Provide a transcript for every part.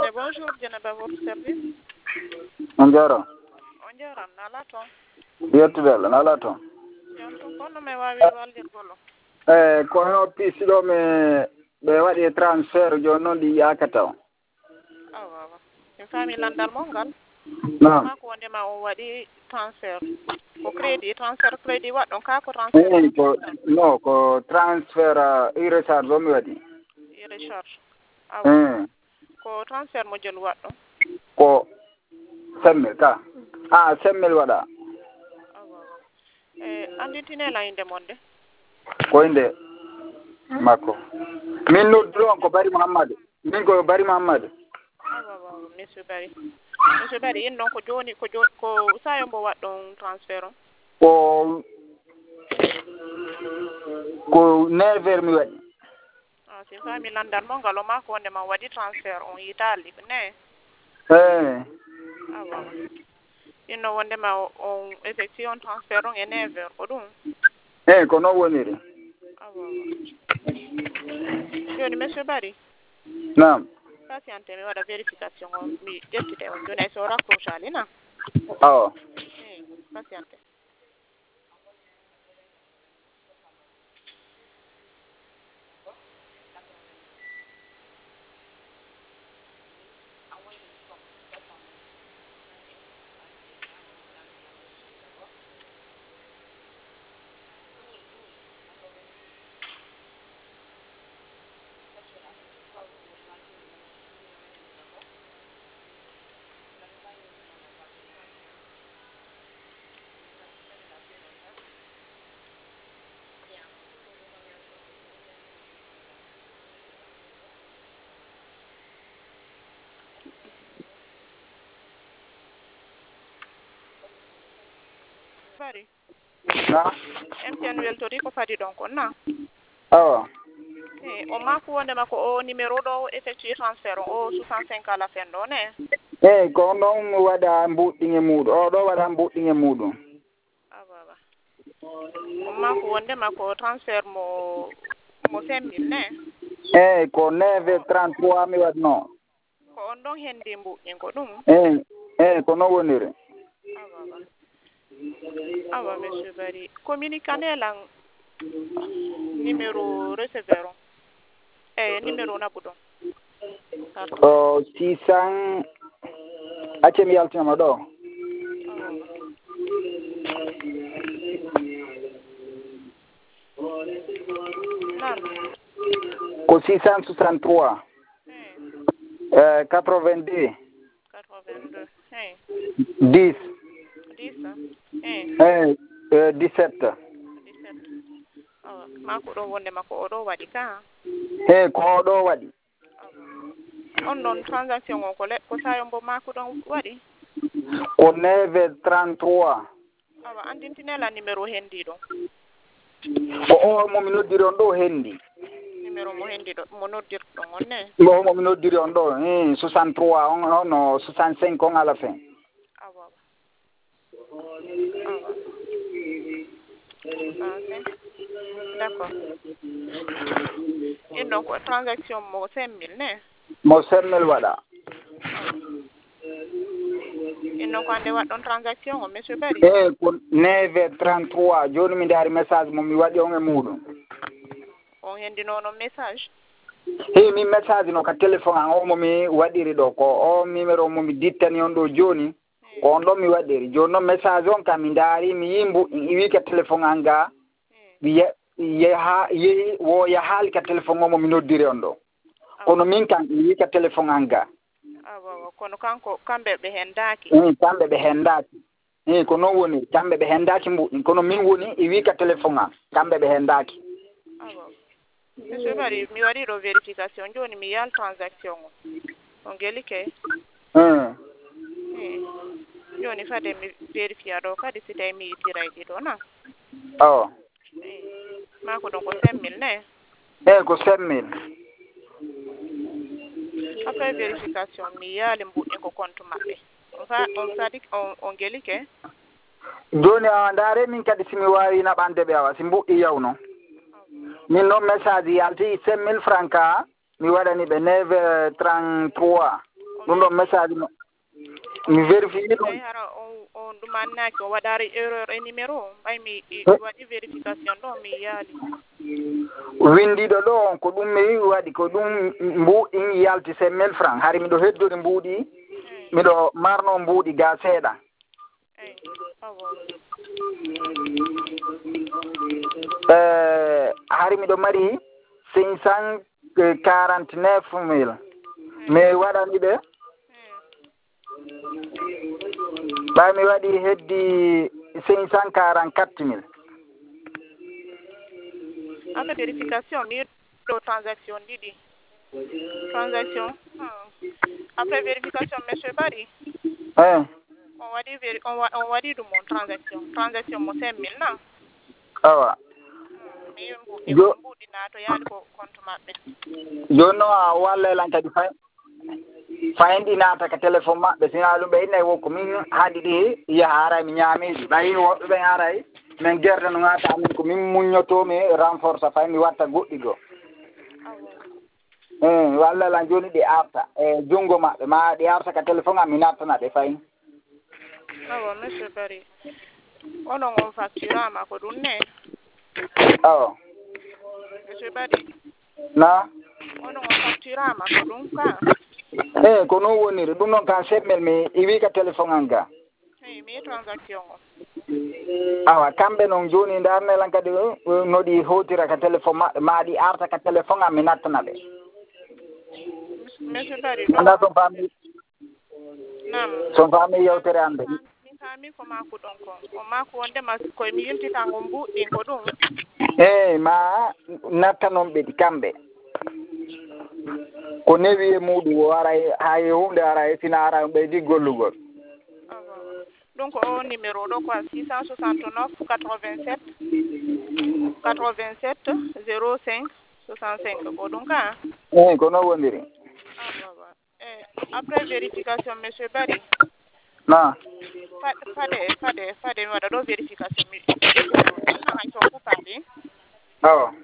Bonjour, Djeneba, votre service. Onjara. Onjara, nalato. Yettudel nalato. Jonto kono me wawi waldir golo. Kono pisiɗo ɓe waɗi transfert joni noon ɗi yakataw. Awa. Min faami landal mo ngal. Non. Ma ko wondema on waɗi transfert. Ko crédit, transfert crédit waɗɗon ka ko transfert. Non, ko transfert e-recharge o mi waɗi. E-recharge. Awa. Ko transfert mo joni waɗɗon. Ko 5000 ka. 5000 waɗa. Awa. Andintinela inde mon de. Ko inde makko. Min nodduɗo on ko Bari Mouhammad. Min ko Bari Mouhammad. Awa, monsieur Bari. Monsieur Bari, in ɗon ko joni ko sayo mbo waɗɗon transfert on. Ko 9h mi waɗi. Si faami landal mo ngal o ma ko wondema waɗi transfert on yitali ne. Awa. Inno wondema on effectue on transfert on e 9h ko ɗum. Ko non woniri. Awa. Joni monsieur Bari. Naam. Patiente mi waɗa vérification on mi ƴettite on joni so raccroche ali na. Awa. Patiente. Bari. MTN weltori ko fadi donc na. Awa. O ma ko wondema ko o numéro ɗo effectue transfert o 65 à la fin ɗo ne. Ko noon waɗa mbuɗɗinge muɗum oɗo waɗa mbuɗɗinge muɗum. Awa. O ma ko wondema ko transfert mo 5000 ne. Ko 9h33 mi waɗno. Ko on ɗon hendi mbuɗɗin ko ɗum. Ko non woniri. Awa monsieur Bari. Communicanelan numéro receveur on. Numéro naɓuɗon. 600 acce mi yaltinama ɗo. Ko 663 82 10 17. Ma ko ɗo wondema ko oɗo waɗi ka. Ko oɗo waɗi. On noon transaction o ko sayo mbo ma ko ɗon waɗi. Ko 9h33. Awa andintinela numéro hendi ɗon. Ko o momi noddiri on ɗo hendi. Numéro mo hendi ɗo mo noddirɗon on ne. Mo momi noddiri on ɗo 63 on 65 on à la fin. Awa. D'accord. Et donc transaction mo 5000 ne. Mo 5000 waɗa. Et donc ande waɗɗon transaction o monsieur Bari. Ko 9h33 joni mi ndaari message mo mi waɗi on e muɗum. On hendi noon message. Mi message no ka téléphone an o momi waɗiri ɗo ko o numéro momi dittani on ɗo joni ko on ɗon mi waɗiri joni noon message on kam mi ndaari mi yimbu wi ka téléphone an ga yehi wo yahaali ka téléphone o momi noddiri on ɗo kono min kam mi wi ka téléphone an ga. Awa kono kamɓe ɓe hendaki. Kamɓe ɓe hendaki. Ko noon woni kamɓe ɓe hendaki mbuɗɗi kono min woni i wi ka téléphone an kamɓe ɓe hendaki. Awa. Monsieur Bari mi waɗi ɗo vérification joni mi yal transaction on geli ke. Joni fade mi vérifia ɗo kadi si tawi mi yitira ɗi ɗo na. Awa. Ma ko ɗon ko 5000 ne. Ko 5000. Après vérification mi yaali mbuɗɗin ko compte maɓɓe. On sadi on geli ke. Joni ndaare min kadi simi wawi naɓande ɓe awa si mbuɗɗi yawno. Min noon message yalti 5000 francs ka mi waɗani ɓe 9h33. ɗum ɗon message no mi vérifie ɗum hara on ɗum annaki o waɗari erreur e numéro ɓay mi waɗi vérification ɗo mi yaali windiɗo ɗo on ko ɗum mi waɗi ko ɗum mbuɗi yalti 5000 francs hari miɗo heddori mbuuɗi miɗo marno mbuuɗi ga seeɗa hari miɗo mari 549 000 mi waɗani ɓe ɓay mi waɗi heddi 544 000 après vérification mi ɗo transaction ɗiɗi transaction après vérification monsieur Bari on waɗi ɗum on transaction mo 5000 na awa mi mbuɗi nato yaali ko compte maɓɓe joni noon a wallelan kadi fayinɗi naata ka téléphone maɓɓe sina ɗum ɓe innayi wonko min haaɗi ɗi yaha aray mi ñaamiɗi ɓayi woɓɓe ɓen aray min guerda no gata min ko min muññoto mi renforce fay mi watta goɗɗi ɗo wallelan joni ɗi arta e junngo maɓɓe ma ɗi arta ka téléphone am mi nattana ɓe fayin awa monsieur Bari onon on facture ama ko ɗum ne awa monsieur Bari na onon on facture ama ko ɗum ka ko noon woniri ɗum noon kan seɓmel mi iwi ka téléphone an ga mi transaction o awa kamɓe noon joni darnelan kadi noɗi hotira ka téléphone maɓɓe ma ɗi arta ka téléphone am mi nattana ɓe monsieur Bari anda son famille nam son famille yewtere ande min faami ko mako ɗon kon o mako wondema koye mi yimtitango mbuɗɗin ko ɗum ma natta noon ɓeɗi kamɓe ko newi e muɗum o ara hay hunde ara sina ara ɓeydi gollugol ɗum ko o numéro ɗo quoi 669 87 87 05 65 ko ɗum ka ko noon wondiri après vérification monsieur Bari na fade mi waɗa ɗo vérification mi ƴettuɗo hay son kupaɗi awa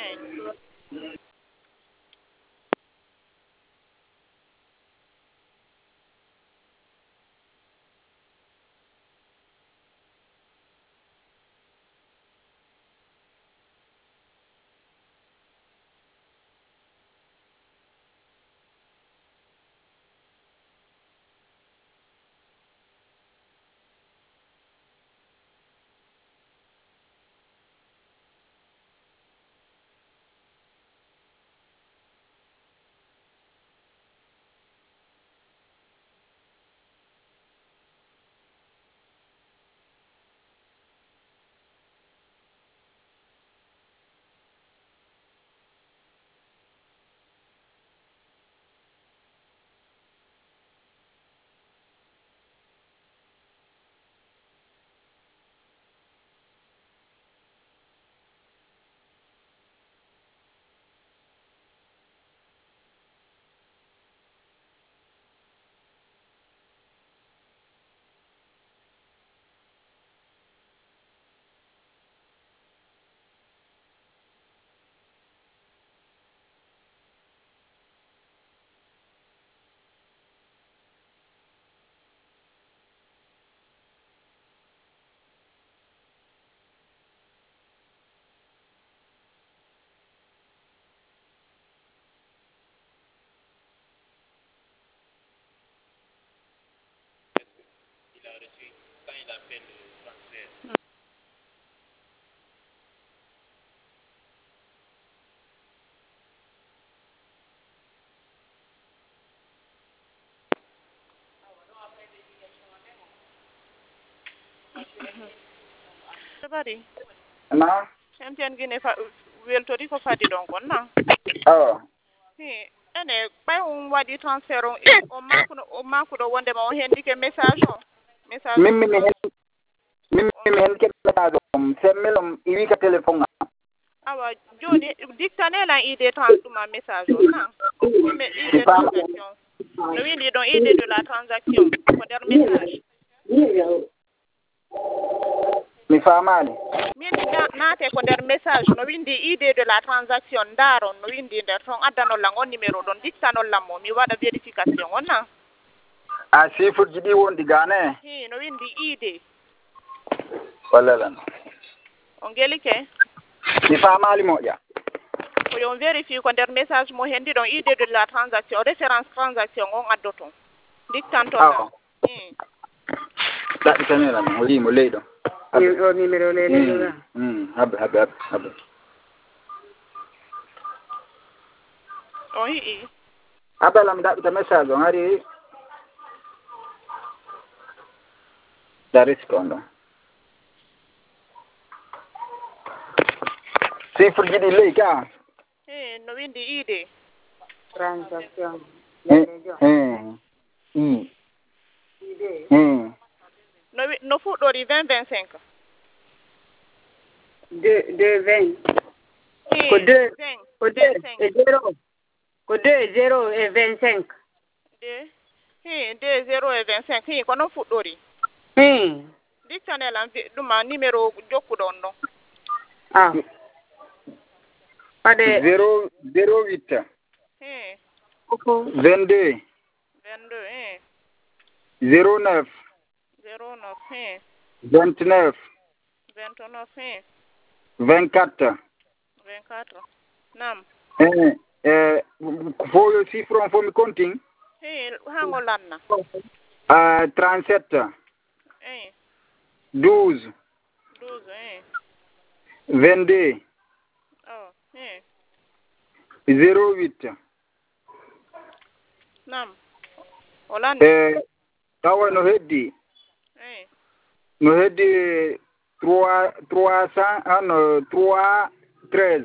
Bari na champion guine weltori ko fadi ɗon kon na awa ene ɓay on waɗi transfert o makuɗo wondema o hendike message o min mi hen keɓ message om semmel iwi ka téléphone am awa joni dictanelan id ɗuma message o na id transaction no windi ɗon id de la transaction ko nder message mi famani min naate ko nder message no windi id de la transaction ndaron no windi nder ton addanollan on numéro ɗon dictanollan mo mi waɗa vérification on na a chiffre ji ɗi wondi gane no windi ide walla lan on gelike mi famali moƴƴa ko yon vérifie ko nder message mo hendi ɗon id de la transaction référence transaction on addoton dictantoɗa ɗaɗɗitanela o wi mo ley ɗon o numéro leyɗo habe on yii abala mi ɗaɓɓita message on hari daris kon ɗon chiffre ji ɗi ley ka no windi id transaction no fuɗɗori 2025 20 ko 2 et 0 et 25 2 0 et 25 ko non fuɗɗori dictanelam ɗuma numéro jokkuɗon ɗon Ade 008 22 09 29 24 nam fo yo chiffre on fo mi continue hango lanna 37 12 22 08 nam o lanni tawa no heddi 13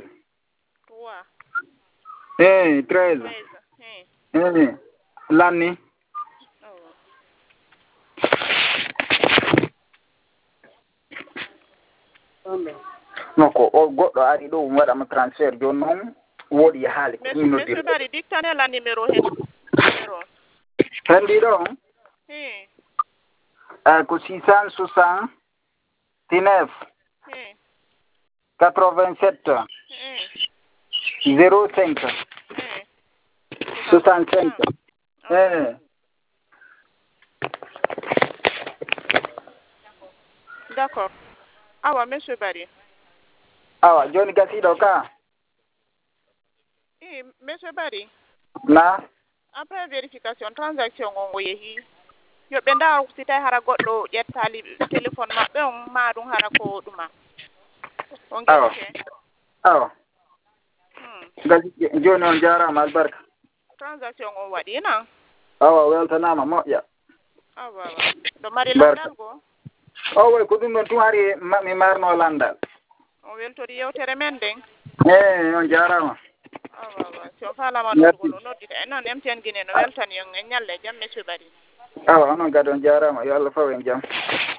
lanni non ko o goɗɗo ari ɗo waɗama transfert joni noon woɗi haali monsieur Bari dictanela numéro hendi ɗo ko 669 87 05 65 d'accord awa monsieur Bari awa joni gasiɗo ka monsieur Bari na après vérification transaction on o yeehi yoɓe ndaw si tawi hara goɗɗo ƴettali téléphone maɓɓe on ma ɗum hara ko ɗuma on gelike awa gasi joni on jarama albarka transaction on waɗina awa weltanama moƴƴa awa ɗo mari landal go o way ko ɗum ɗon tun hari mi marno landal on weltori yewtere men nden on jarama awa si on falama ɗogo no noddita en noon MTN Guinée no weltani on en ñalle jaam monsieur Bari awa onon kadi on jarama yo Allah faw en jaam